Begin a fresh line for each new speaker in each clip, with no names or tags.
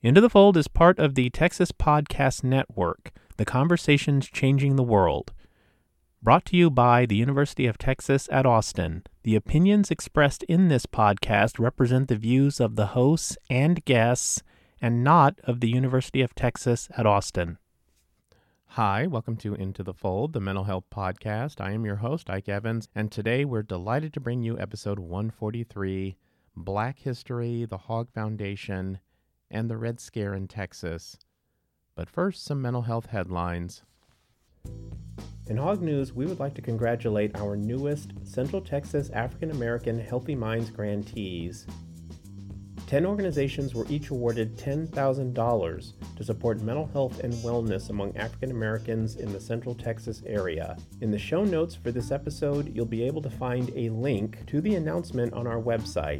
Into the Fold is part of the Texas Podcast Network, the conversations changing the world. Brought to you by the University of Texas at Austin. The opinions expressed in this podcast represent the views of the hosts and guests and not of the University of Texas at Austin. Hi, welcome to Into the Fold, the mental health podcast. I am your host, Ike Evans, and today we're delighted to bring you episode 143, Black History, the Hogg Foundation, and the Red Scare in Texas. But first, some mental health headlines. In Hogg News, we would like to congratulate our newest Central Texas African American Healthy Minds grantees. 10 organizations were each awarded $10,000 to support mental health and wellness among African Americans in the Central Texas area. In the show notes for this episode, you'll be able to find a link to the announcement on our website,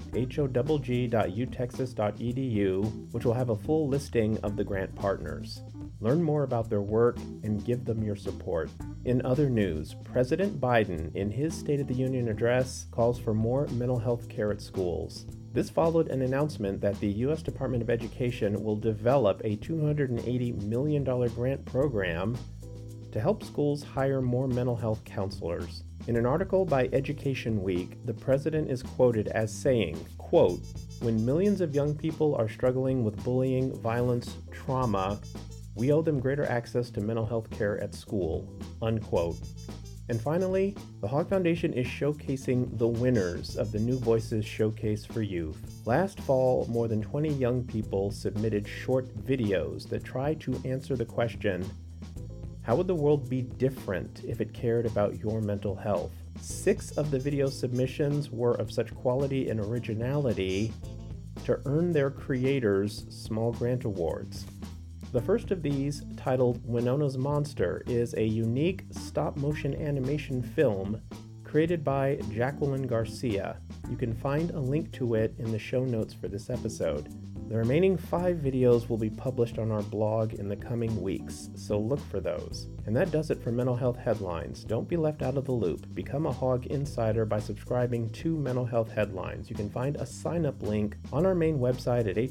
hogg.utexas.edu, which will have a full listing of the grant partners. Learn more about their work and give them your support. In other news, President Biden, in his State of the Union address, calls for more mental health care at schools. This followed an announcement that the U.S. Department of Education will develop a $280 million grant program to help schools hire more mental health counselors. In an article by Education Week, the president is quoted as saying, quote, "When millions of young people are struggling with bullying, violence, trauma, we owe them greater access to mental health care at school," unquote. And finally, the Hogg Foundation is showcasing the winners of the New Voices Showcase for Youth. Last fall, more than 20 young people submitted short videos that try to answer the question, how would the world be different if it cared about your mental health? 6 of the video submissions were of such quality and originality to earn their creators small grant awards. The first of these, titled Winona's Monster, is a unique stop-motion animation film created by Jacqueline Garcia. You can find a link to it in the show notes for this episode. The remaining 5 videos will be published on our blog in the coming weeks, so look for those. And that does it for mental health headlines. Don't be left out of the loop. Become a Hogg Insider by subscribing to Mental Health Headlines. You can find a sign-up link on our main website at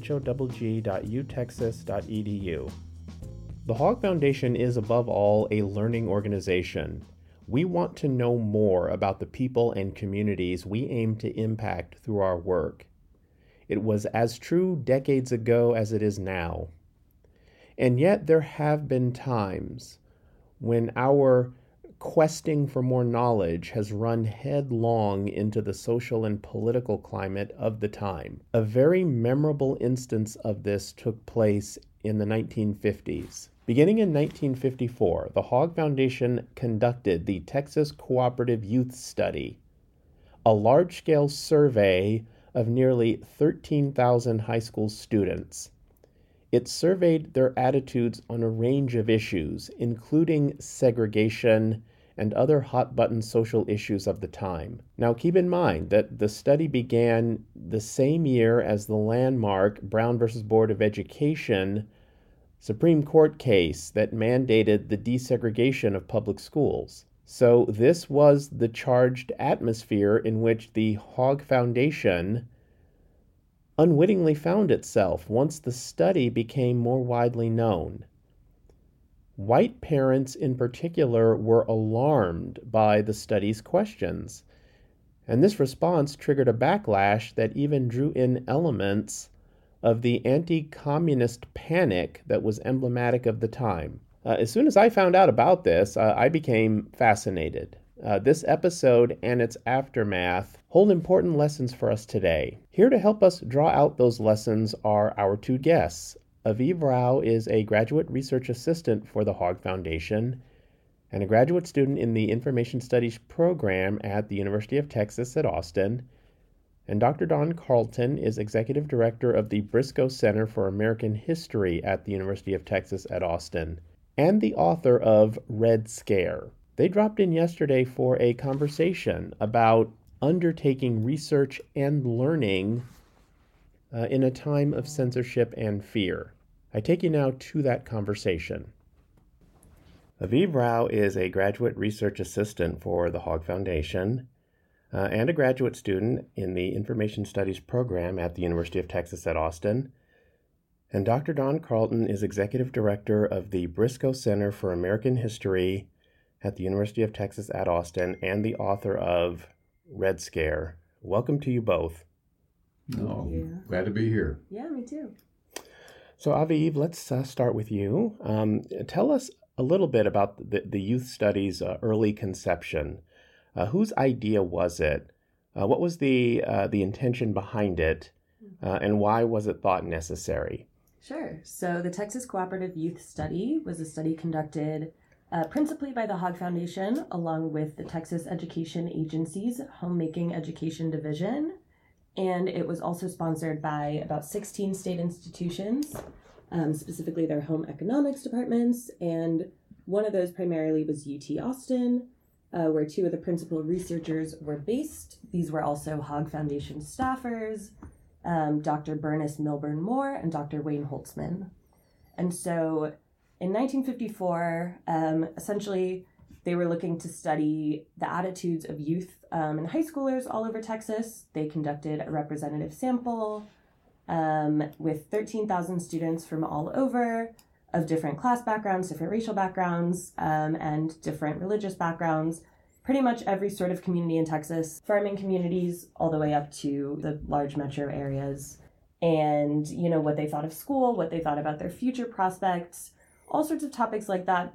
hogg.utexas.edu. The Hogg Foundation is above all a learning organization. We want to know more about the people and communities we aim to impact through our work. It was as true decades ago as it is now. And yet there have been times when our questing for more knowledge has run headlong into the social and political climate of the time. A very memorable instance of this took place in the 1950s. Beginning in 1954, the Hogg Foundation conducted the Texas Cooperative Youth Study, a large-scale survey of nearly 13,000 high school students. It surveyed their attitudes on a range of issues, including segregation and other hot-button social issues of the time. Now, keep in mind that the study began the same year as the landmark Brown v. Board of Education Supreme Court case that mandated the desegregation of public schools. So this was the charged atmosphere in which the Hogg Foundation unwittingly found itself once the study became more widely known. White parents in particular were alarmed by the study's questions, and this response triggered a backlash that even drew in elements of the anti-communist panic that was emblematic of the time. As soon as I found out about this, I became fascinated. This episode and its aftermath hold important lessons for us today. Here to help us draw out those lessons are our 2 guests. Aviv Rao is a graduate research assistant for the Hogg Foundation and a graduate student in the Information Studies program at the University of Texas at Austin. And Dr. Don Carlton is executive director of the Briscoe Center for American History at the University of Texas at Austin, and the author of Red Scare. They dropped in yesterday for a conversation about undertaking research and learning in a time of censorship and fear. I take you now to that conversation. Aviv Rao is a graduate research assistant for the Hogg Foundation and a graduate student in the Information Studies program at the University of Texas at Austin. And Dr. Don Carlton is Executive Director of the Briscoe Center for American History at the University of Texas at Austin and the author of Red Scare. Welcome to you both.
No, glad to be here.
Yeah, me too.
So Aviv, let's start with you. Tell us a little bit about the youth studies early conception. Whose idea was it? What was the intention behind it? And why was it thought necessary?
Sure. So the Texas Cooperative Youth Study was a study conducted principally by the Hogg Foundation, along with the Texas Education Agency's Homemaking Education Division. And it was also sponsored by about 16 state institutions, specifically their home economics departments. And one of those primarily was UT Austin, where two of the principal researchers were based. These were also Hogg Foundation staffers, Dr. Bernice Milburn Moore and Dr. Wayne Holtzman. And so in 1954, essentially, they were looking to study the attitudes of youth and high schoolers all over Texas. They conducted a representative sample with 13,000 students from all over, of different class backgrounds, different racial backgrounds, and different religious backgrounds. Pretty much every sort of community in Texas, farming communities all the way up to the large metro areas. And, what they thought of school, what they thought about their future prospects, all sorts of topics like that,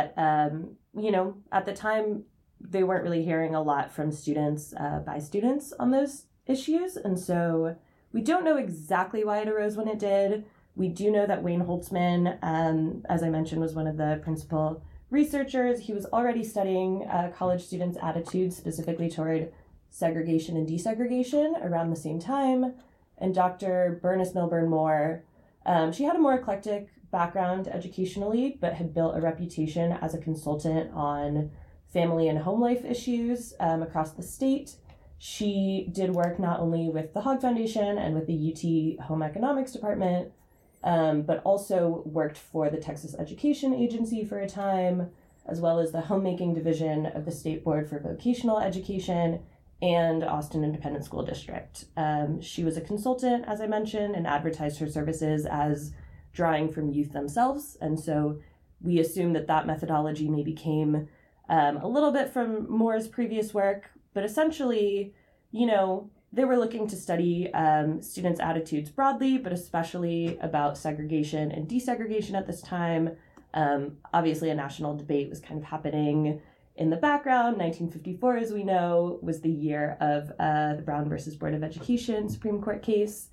at the time, they weren't really hearing a lot from students, by students on those issues. And so we don't know exactly why it arose when it did. We do know that Wayne Holtzman, as I mentioned, was one of the principal researchers. He was already studying college students' attitudes, specifically toward segregation and desegregation around the same time. And Dr. Bernice Milburn Moore, she had a more eclectic background educationally, but had built a reputation as a consultant on family and home life issues across the state. She did work not only with the Hogg Foundation and with the UT Home Economics Department, but also worked for the Texas Education Agency for a time, as well as the Homemaking Division of the State Board for Vocational Education and Austin Independent School District. She was a consultant, as I mentioned, and advertised her services as drawing from youth themselves. And so we assume that methodology maybe came a little bit from Moore's previous work, but essentially, they were looking to study students' attitudes broadly, but especially about segregation and desegregation at this time. Obviously, a national debate was kind of happening in the background. 1954, as we know, was the year of the Brown versus Board of Education Supreme Court case.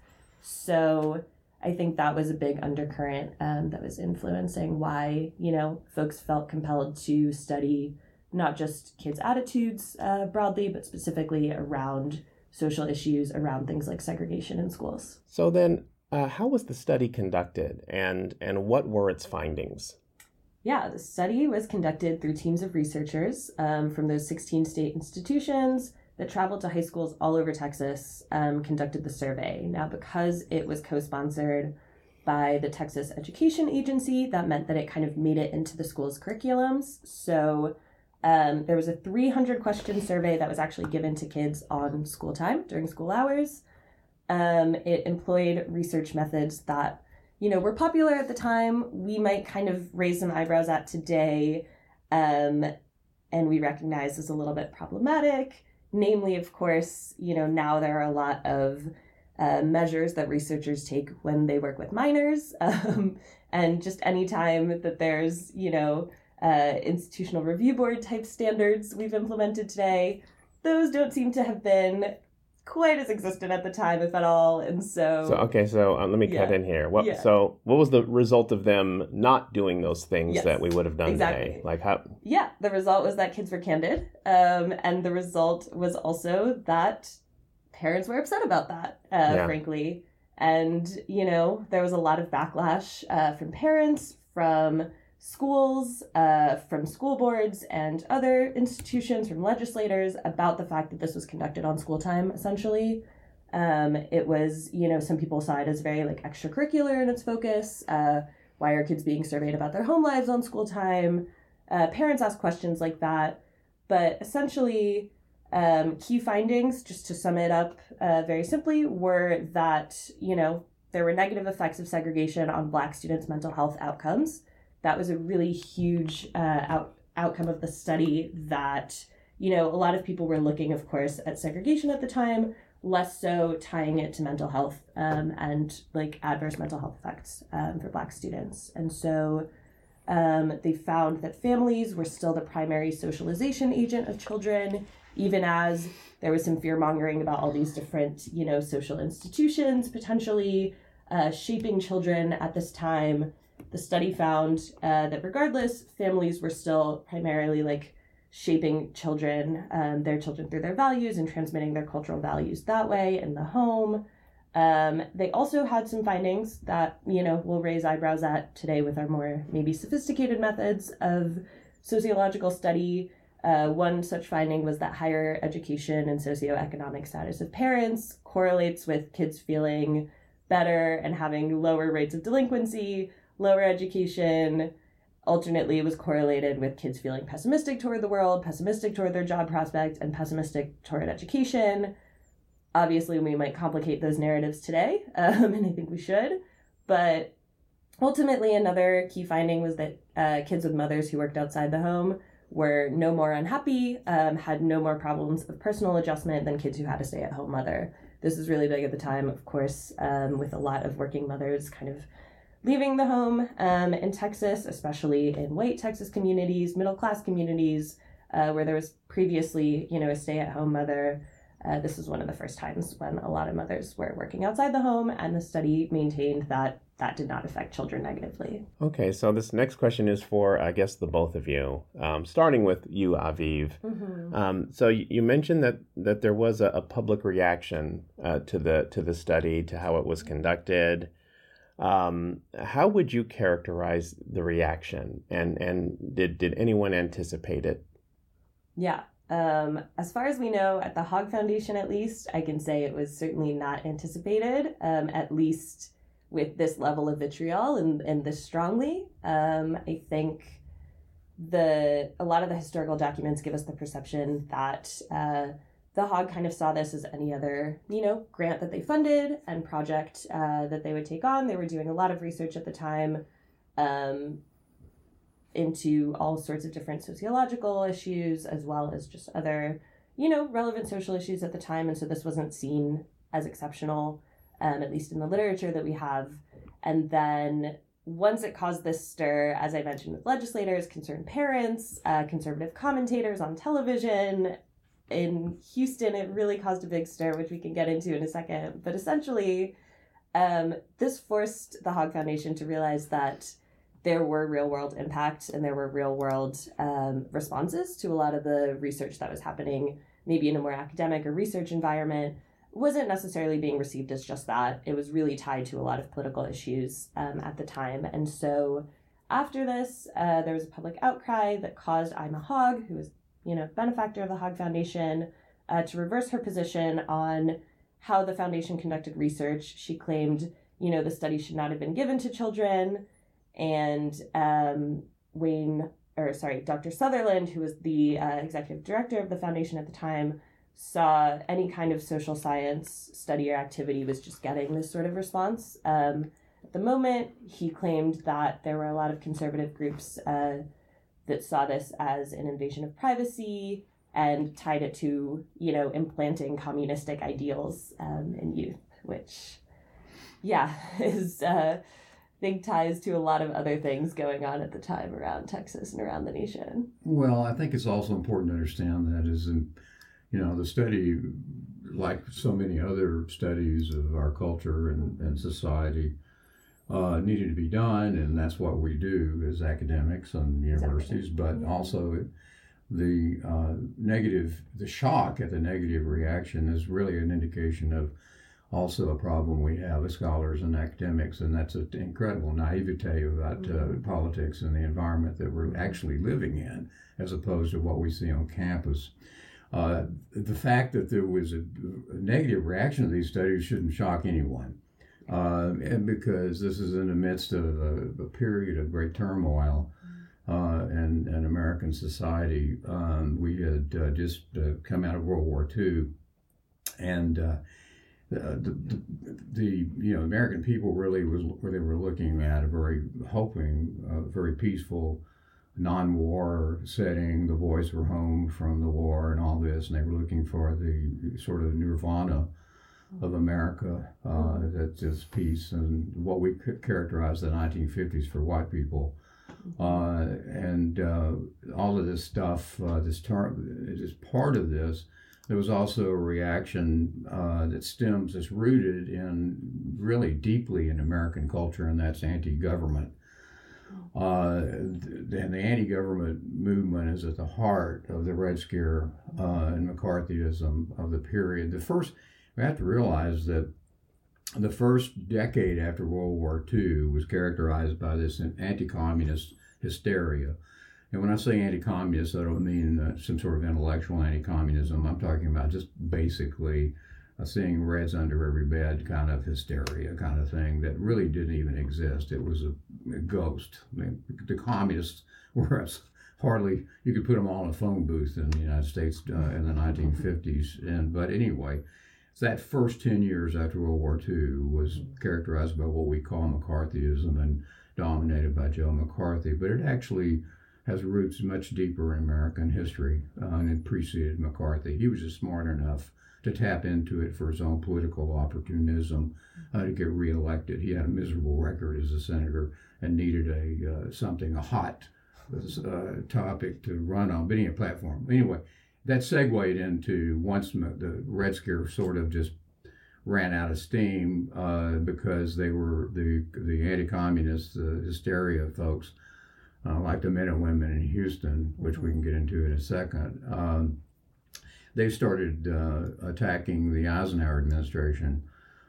So I think that was a big undercurrent that was influencing why, folks felt compelled to study not just kids' attitudes broadly, but specifically around social issues around things like segregation in schools.
So then, how was the study conducted, and what were its findings?
Yeah, the study was conducted through teams of researchers from those 16 state institutions that traveled to high schools all over Texas, conducted the survey. Now, because it was co-sponsored by the Texas Education Agency, that meant that it kind of made it into the school's curriculums. So there was a 300-question survey that was actually given to kids on school time during school hours. It employed research methods that, were popular at the time. We might kind of raise some eyebrows at today, and we recognize as a little bit problematic. Namely, of course, now there are a lot of measures that researchers take when they work with minors, and just any time that there's, institutional review board type standards we've implemented today, those don't seem to have been quite as existent at the time, if at all. And so
let me cut in here. So what was the result of them not doing those things that we would have done today? Like how?
Yeah, the result was that kids were candid, and the result was also that parents were upset about that, frankly. And there was a lot of backlash from parents, from schools, from school boards and other institutions, from legislators, about the fact that this was conducted on school time, essentially. It was, some people saw it as very extracurricular in its focus. Why are kids being surveyed about their home lives on school time? Parents asked questions like that. But essentially, key findings, just to sum it up very simply, were that, there were negative effects of segregation on Black students' mental health outcomes. That was a really huge outcome of the study that, a lot of people were looking, of course, at segregation at the time, less so tying it to mental health and like adverse mental health effects for Black students. And so they found that families were still the primary socialization agent of children, even as there was some fear mongering about all these different, social institutions potentially shaping children at this time. The study found that regardless, families were still primarily like shaping children, their children through their values and transmitting their cultural values that way in the home. They also had some findings that, we'll raise eyebrows at today with our more maybe sophisticated methods of sociological study. One such finding was that higher education and socioeconomic status of parents correlates with kids feeling better and having lower rates of delinquency. Lower education alternately was correlated with kids feeling pessimistic toward the world, pessimistic toward their job prospect, and pessimistic toward education. Obviously, we might complicate those narratives today, and I think we should. But ultimately, another key finding was that kids with mothers who worked outside the home were no more unhappy, had no more problems of personal adjustment than kids who had a stay-at-home mother. This was really big at the time, of course, with a lot of working mothers kind of leaving the home in Texas, especially in white Texas communities, middle-class communities, where there was previously, a stay-at-home mother. This was one of the first times when a lot of mothers were working outside the home, and the study maintained that that did not affect children negatively.
Okay, so this next question is for, I guess, the both of you, starting with you, Aviv. Mm-hmm. So you mentioned that there was a public reaction to the study, to how it was conducted. How would you characterize the reaction, and did anyone anticipate it?
Yeah. As far as we know, at the Hogg Foundation at least, I can say it was certainly not anticipated, at least with this level of vitriol and this strongly. I think a lot of the historical documents give us the perception that the Hogg kind of saw this as any other, grant that they funded and project that they would take on. They were doing a lot of research at the time into all sorts of different sociological issues, as well as just other, relevant social issues at the time. And so this wasn't seen as exceptional, at least in the literature that we have. And then once it caused this stir, as I mentioned, with legislators, concerned parents, conservative commentators on television, in Houston, it really caused a big stir, which we can get into in a second. But essentially, this forced the Hogg Foundation to realize that there were real-world impacts and there were real-world responses to a lot of the research that was happening, maybe in a more academic or research environment, wasn't necessarily being received as just that. It was really tied to a lot of political issues at the time. And so after this, there was a public outcry that caused Ima Hogg, who was benefactor of the Hogg Foundation, to reverse her position on how the foundation conducted research. She claimed, the study should not have been given to children. And Dr. Sutherland, who was the executive director of the foundation at the time, saw any kind of social science study or activity was just getting this sort of response. At the moment, he claimed that there were a lot of conservative groups that saw this as an invasion of privacy and tied it to, implanting communistic ideals in youth, which, is big ties to a lot of other things going on at the time around Texas and around the nation.
Well, I think it's also important to understand that the study, like so many other studies of our culture and society, needed to be done, and that's what we do as academics and universities. But also, the shock at the negative reaction is really an indication of also a problem we have as scholars and academics, and that's an incredible naivete about politics and the environment that we're actually living in, as opposed to what we see on campus. The fact that there was a negative reaction to these studies shouldn't shock anyone. And because this is in the midst of a period of great turmoil in American society. We had just come out of World War II, and American people really was where they were looking at a very peaceful non-war setting. The boys were home from the war and all this, and they were looking for the sort of nirvana of America, that's just peace and what we characterize the 1950s for white people. And all of this stuff, this term is part of this. There was also a reaction that's rooted in really deeply in American culture, and that's anti-government. And the anti-government movement is at the heart of the Red Scare and McCarthyism of the period. We have to realize that the first decade after World War II was characterized by this anti-communist hysteria. And when I say anti-communist, I don't mean some sort of intellectual anti-communism. I'm talking about just basically seeing reds under every bed kind of hysteria kind of thing that really didn't even exist. It was a ghost. I mean, the communists were hardly, you could put them all in a phone booth in the United States in the 1950s. But anyway, so that first 10 years after World War II was characterized by what we call McCarthyism and dominated by Joe McCarthy. But it actually has roots much deeper in American history, and it preceded McCarthy. He was just smart enough to tap into it for his own political opportunism to get reelected. He had a miserable record as a senator and needed a hot topic to run on, but a platform. Anyway, that segued into once the Red Scare sort of just ran out of steam because they were the anti-communist, the hysteria folks, like the men and women in Houston, which we can get into in a second. They started attacking the Eisenhower administration,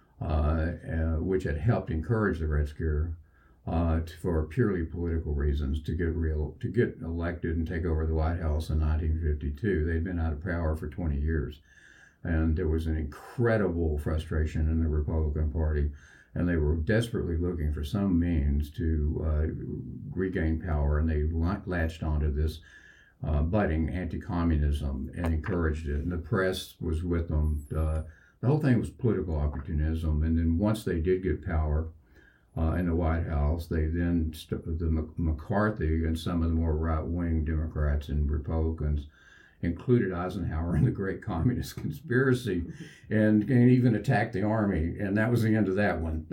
which had helped encourage the Red Scare for purely political reasons to get elected and take over the White House in 1952. They'd been out of power for 20 years, and there was an incredible frustration in the Republican Party, and they were desperately looking for some means to regain power, and they latched onto this budding anti-communism and encouraged it, and the press was with them. The whole thing was political opportunism, and then once they did get power in the White House, they then McCarthy and some of the more right-wing Democrats and Republicans included Eisenhower in the Great Communist Conspiracy, and even attacked the army, and that was the end of that one.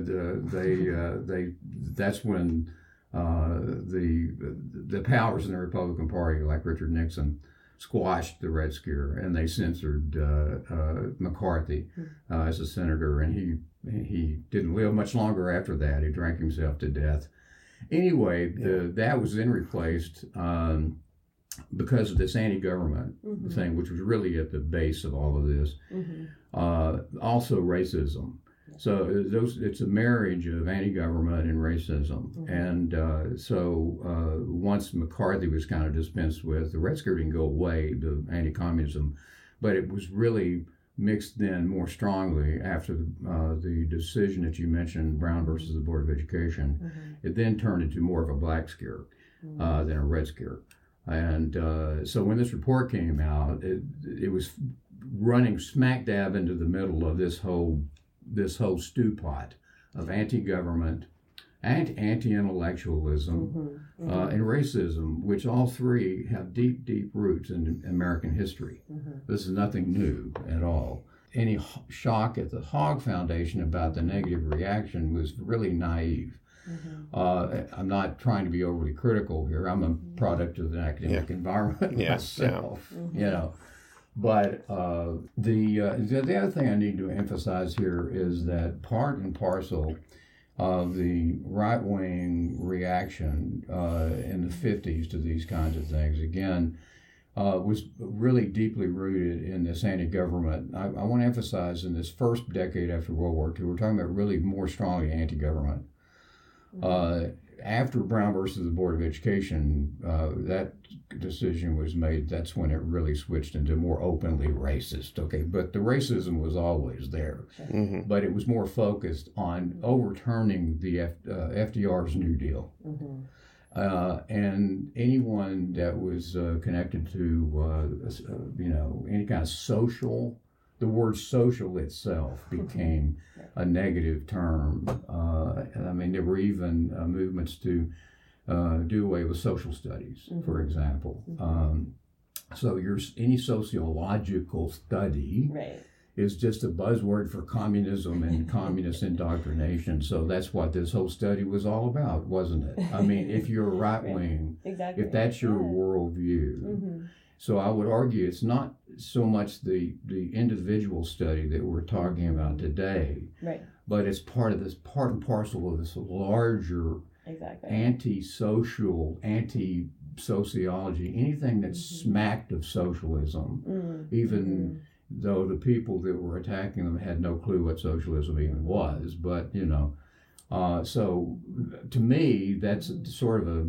That's when the powers in the Republican Party, like Richard Nixon, squashed the Red Scare, and they censored McCarthy as a senator, and he didn't live much longer after that. He drank himself to death. Anyway, that was then replaced because of this anti-government thing, which was really at the base of all of this. Also racism. So it's a marriage of anti-government and racism. And so once McCarthy was kind of dispensed with, the Red Scare didn't go away, the anti-communism, but it was really mixed then more strongly after the decision that you mentioned, Brown versus the Board of Education. It then turned into more of a black scare than a Red Scare. And so when this report came out, it was running smack dab into the middle of this whole stew pot of anti-government and anti-intellectualism and racism, which all three have deep, deep roots in American history. This is nothing new at all. Any shock at the Hogg Foundation about the negative reaction was really naive. I'm not trying to be overly critical here. I'm a product of the academic environment myself, you know. But the other thing I need to emphasize here is that part and parcel of the right-wing reaction in the 50s to these kinds of things, again, was really deeply rooted in this anti-government. I want to emphasize in this first decade after World War II, we're talking about really more strongly anti-government. After Brown versus the Board of Education, that decision was made. That's when it really switched into more openly racist. Okay, but the racism was always there, but it was more focused on overturning the FDR's New Deal, and anyone that was connected to any kind of social the word social itself became a negative term. I mean, there were even movements to do away with social studies, for example. So any sociological study is just a buzzword for communism and communist indoctrination. So that's what this whole study was all about, wasn't it? I mean, if you're right wing, if that's your worldview. So I would argue it's not so much the individual study that we're talking about today, but it's part and parcel of this larger anti-social, anti-sociology, anything that smacked of socialism, even though the people that were attacking them had no clue what socialism even was. But, you know, so to me, that's sort of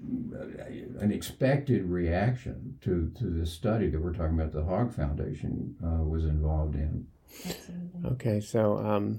an expected reaction to this study that we're talking about, the Hogg Foundation was involved in.
Absolutely.
Okay, so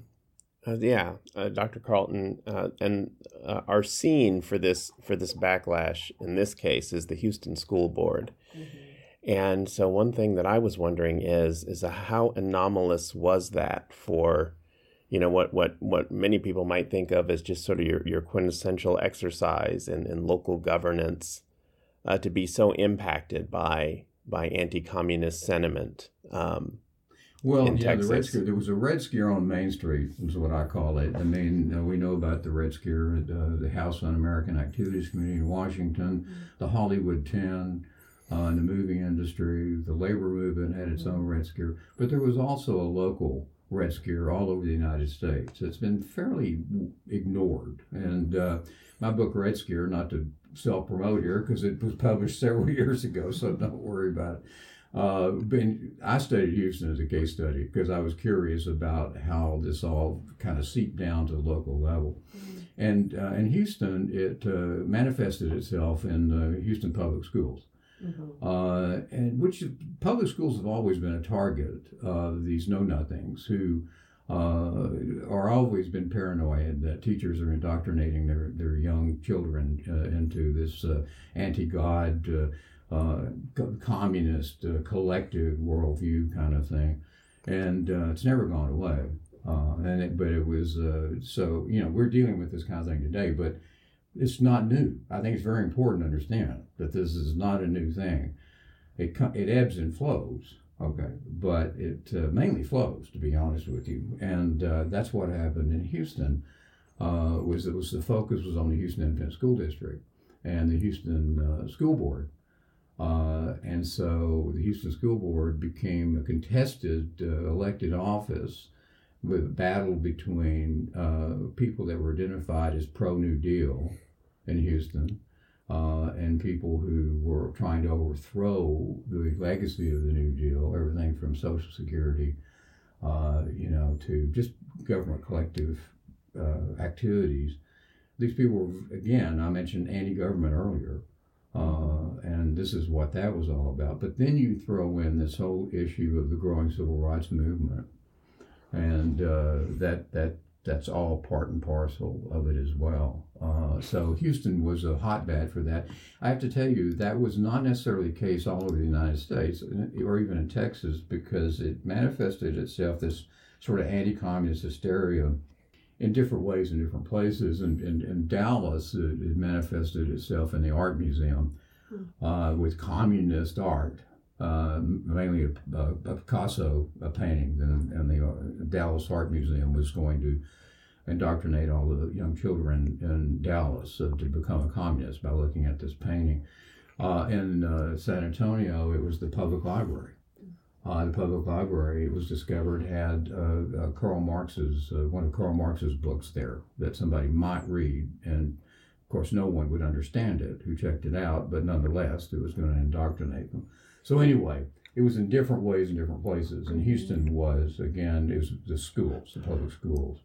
Dr. Carlton, and our scene for this backlash in this case is the Houston School Board. And so one thing that I was wondering is how anomalous was that for, you know, what many people might think of as just sort of your quintessential exercise in local governance, to be so impacted by anti-communist sentiment.
Well,
in Texas.
The Red Scare. There was a Red Scare on Main Street, is what I call it. I mean, we know about the Red Scare, the House Un-American Activities Committee in Washington, the Hollywood 10, in the movie industry, the labor movement had its own Red Scare. But there was also a local Red Scare all over the United States. It's been fairly ignored. And my book, Red Scare, not to self-promote here, because it was published several years ago, so don't worry about it. I studied Houston as a case study because I was curious about how this all kind of seeped down to the local level. And in Houston, it manifested itself in the Houston public schools. And which public schools have always been a target of these know-nothings who are always been paranoid that teachers are indoctrinating their young children into this anti-God, communist, collective worldview kind of thing. And it's never gone away. But it was, so, you know, we're dealing with this kind of thing today, but it's not new. I think it's very important to understand that this is not a new thing. It ebbs and flows, okay, but it mainly flows, to be honest with you. And that's what happened in Houston. The focus was on the Houston Independent School District and the Houston School Board. And so the Houston School Board became a contested elected office with a battle between people that were identified as pro-New Deal in Houston and people who were trying to overthrow the legacy of the New Deal, everything from Social Security, to just government collective activities. These people were, again, I mentioned anti-government earlier, and this is what that was all about. But then you throw in this whole issue of the growing civil rights movement, and that's all part and parcel of it as well. So Houston was a hotbed for that. I have to tell you, that was not necessarily the case all over the United States, or even in Texas, because it manifested itself, this sort of anti-communist hysteria, in different ways in different places. And in Dallas, it manifested itself in the art museum with communist art. Mainly a Picasso painting, and the Dallas Art Museum was going to indoctrinate all the young children in Dallas to become a communist by looking at this painting. In San Antonio, it was the public library. The public library, it was discovered, had Karl Marx's, one of Karl Marx's books there that somebody might read, and of course no one would understand it who checked it out, but nonetheless it was going to indoctrinate them. So anyway, it was in different ways in different places. And Houston was, again, it was the schools, the public schools.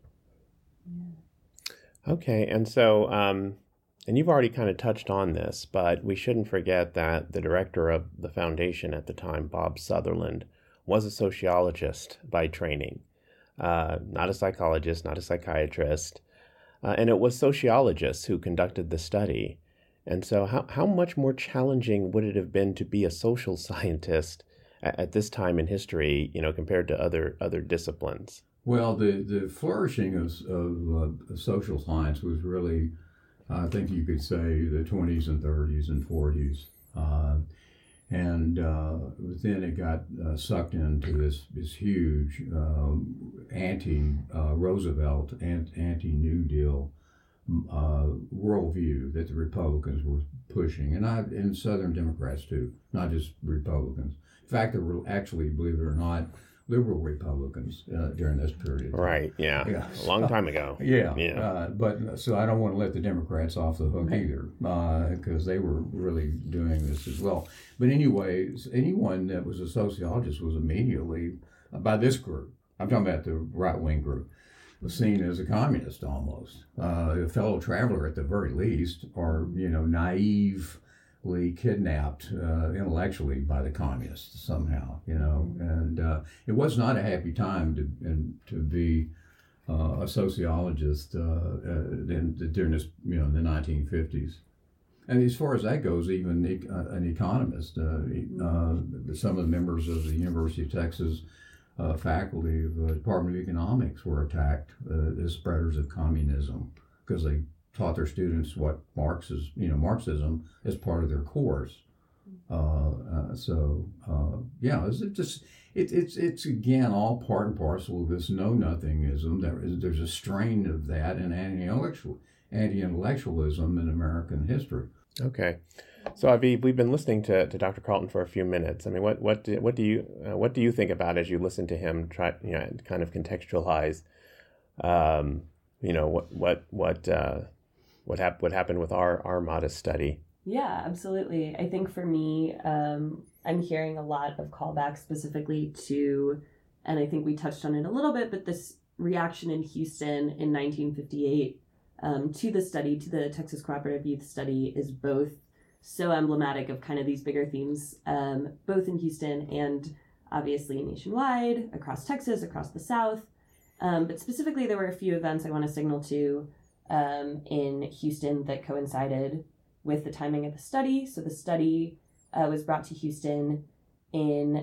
Okay, and so, and you've already kind of touched on this, but we shouldn't forget that the director of the foundation at the time, Bob Sutherland, was a sociologist by training, not a psychologist, not a psychiatrist. And it was sociologists who conducted the study. And so how much more challenging would it have been to be a social scientist at this time in history, compared to other disciplines?
Well, the flourishing of social science was really, I think you could say, the 20s and 30s and 40s. And then it got sucked into this huge anti-Roosevelt, anti-New Deal worldview that the Republicans were pushing, and Southern Democrats too, not just Republicans. In fact, there were actually, believe it or not, liberal Republicans during this period.
Right. Yeah. A long time ago.
Yeah. But so I don't want to let the Democrats off the hook either, because they were really doing this as well. But anyway, anyone that was a sociologist was immediately, by this group, I'm talking about the right-wing group, was seen as a communist almost, a fellow traveler at the very least, or naively kidnapped intellectually by the communists somehow, and it was not a happy time to be a sociologist during this, the 1950s. And as far as that goes, even an economist, some of the members of the University of Texas faculty of the Department of Economics were attacked as spreaders of communism because they taught their students what Marxism as part of their course. It's again all part and parcel of this know-nothingism. There's a strain of that and anti-intellectualism in American history.
Okay. So Aviv, we've been listening to Dr. Carlton for a few minutes. I mean, what do you think about as you listen to him try kind of contextualize, what happened with our modest study?
Yeah, absolutely. I think for me, I'm hearing a lot of callbacks specifically to, and I think we touched on it a little bit, but this reaction in Houston in 1958 to the study, to the Texas Cooperative Youth Study, is both so emblematic of kind of these bigger themes, both in Houston and obviously nationwide, across Texas, across the South. But specifically, there were a few events I want to signal to in Houston that coincided with the timing of the study. So the study was brought to Houston in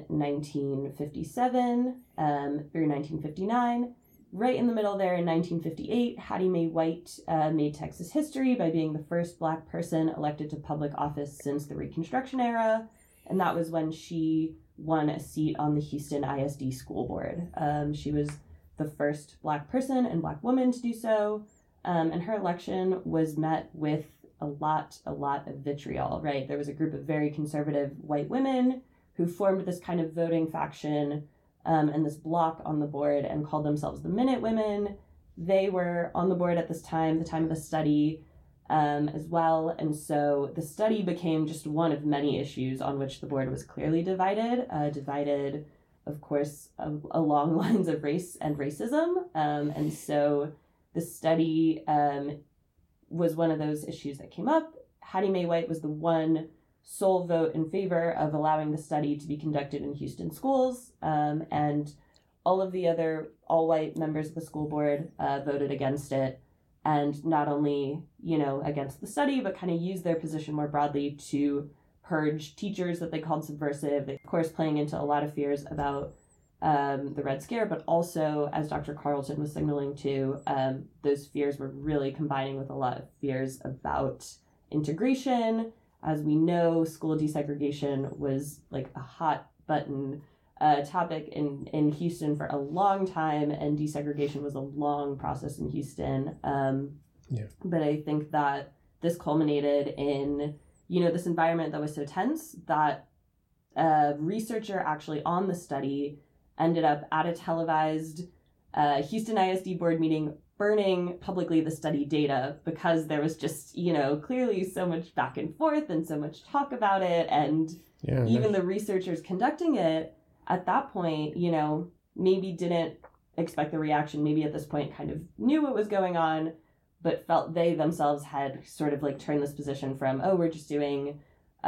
1957 through 1959. Right in the middle there in 1958, Hattie Mae White made Texas history by being the first Black person elected to public office since the Reconstruction era. And that was when she won a seat on the Houston ISD school board. She was the first Black person and Black woman to do so. And her election was met with a lot of vitriol, right? There was a group of very conservative white women who formed this kind of voting faction and this block on the board and called themselves the Minute Women. They were on the board at this time, the time of the study as well. And so the study became just one of many issues on which the board was clearly divided, of course, along lines of race and racism. And so the study was one of those issues that came up. Hattie Mae White was the one sole vote in favor of allowing the study to be conducted in Houston schools, and all of the other all-white members of the school board voted against it, and not only, against the study, but kind of used their position more broadly to purge teachers that they called subversive, of course playing into a lot of fears about the Red Scare, but also, as Dr. Carlton was signaling to, those fears were really combining with a lot of fears about integration. As we know, school desegregation was like a hot button topic in Houston for a long time, and desegregation was a long process in Houston. But I think that this culminated in, this environment that was so tense that a researcher actually on the study ended up at a televised Houston ISD board meeting burning publicly the study data because there was just, clearly so much back and forth and so much talk about it. And even the researchers conducting it at that point, maybe didn't expect the reaction, maybe at this point kind of knew what was going on, but felt they themselves had sort of like turned this position from, we're just doing,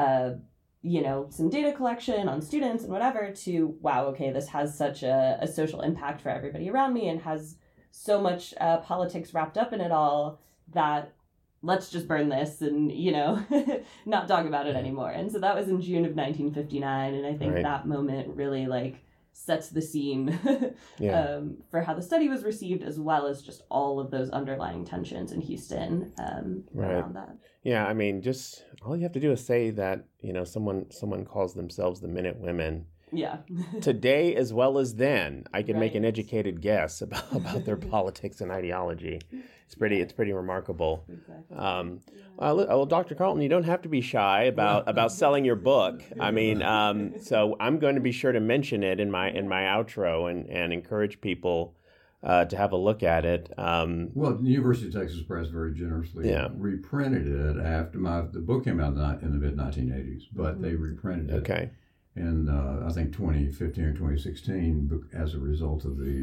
some data collection on students and whatever, to, wow, okay, this has such a social impact for everybody around me and has so much politics wrapped up in it all that let's just burn this and, not talk about it anymore. And so that was in June of 1959. And I think
Right.
that moment really sets the scene
Yeah.
for how the study was received, as well as just all of those underlying tensions in Houston
Right.
around that.
Yeah, I mean, just all you have to do is say that, someone calls themselves the Minute Women.
Yeah.
Today as well as then, I can make an
Right.
educated guess about their politics and ideology. It's pretty remarkable.
Exactly.
Well, Dr. Carlton, you don't have to be shy about selling your book. I mean, so I'm going to be sure to mention it in my outro and encourage people to have a look at it.
Well, the University of Texas Press very generously reprinted it after the book came out in the mid-1980s, but they reprinted it.
Okay.
In I think 2015 or 2016, as a result of the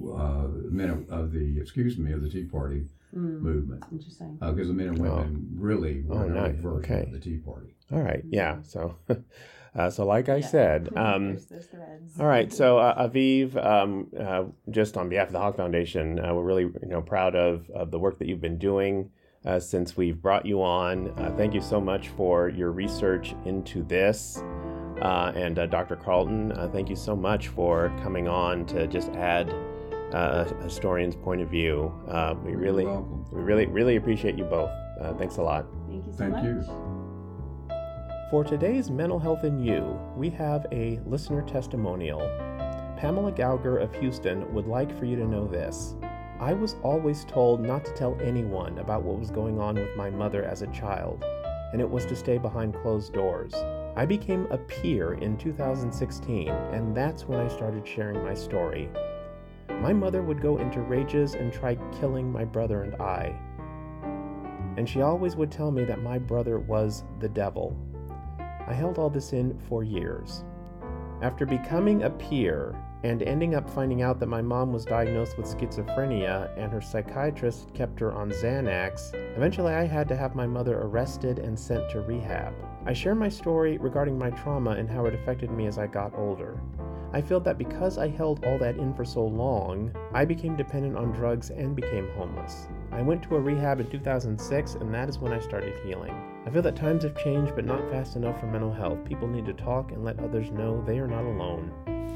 Tea Party movement.
Interesting.
Because the men and women really were an early
nice.
version
Okay.
of the Tea Party.
All right. Yeah. So, like I said,
There's threads.
all right. So, Aviv, just on behalf of the Hawk Foundation, we're really proud of the work that you've been doing since we've brought you on. Thank you so much for your research into this. And Dr. Carlton, thank you so much for coming on to just add a historian's point of view. We
You're
really,
welcome.
we really appreciate you both. Thanks a lot.
Thank you so
Thank
much.
you.
For today's Mental Health in You, we have a listener testimonial. Pamela Gauger of Houston would like for you to know this. I was always told not to tell anyone about what was going on with my mother as a child, and it was to stay behind closed doors. I became a peer in 2016, and that's when I started sharing my story. My mother would go into rages and try killing my brother and I. And she always would tell me that my brother was the devil. I held all this in for years. After becoming a peer and ending up finding out that my mom was diagnosed with schizophrenia and her psychiatrist kept her on Xanax, eventually I had to have my mother arrested and sent to rehab. I share my story regarding my trauma and how it affected me as I got older. I feel that because I held all that in for so long, I became dependent on drugs and became homeless. I went to a rehab in 2006, and that is when I started healing. I feel that times have changed, but not fast enough for mental health. People need to talk and let others know they are not alone.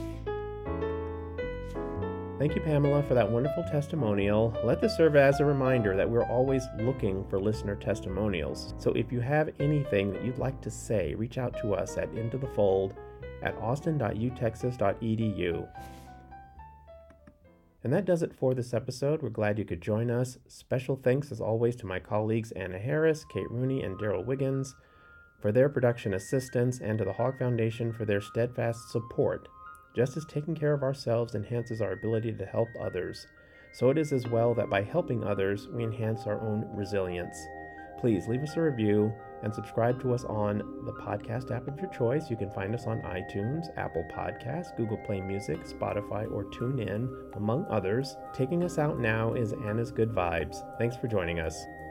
Thank you, Pamela, for that wonderful testimonial. Let this serve as a reminder that we're always looking for listener testimonials. So if you have anything that you'd like to say, reach out to us at intothefold@austin.utexas.edu. And that does it for this episode. We're glad you could join us. Special thanks, as always, to my colleagues Anna Harris, Kate Rooney, and Daryl Wiggins for their production assistance, and to the Hawk Foundation for their steadfast support. Just as taking care of ourselves enhances our ability to help others, so it is as well that by helping others, we enhance our own resilience. Please leave us a review and subscribe to us on the podcast app of your choice. You can find us on iTunes, Apple Podcasts, Google Play Music, Spotify, or TuneIn, among others. Taking us out now is Anna's Good Vibes. Thanks for joining us.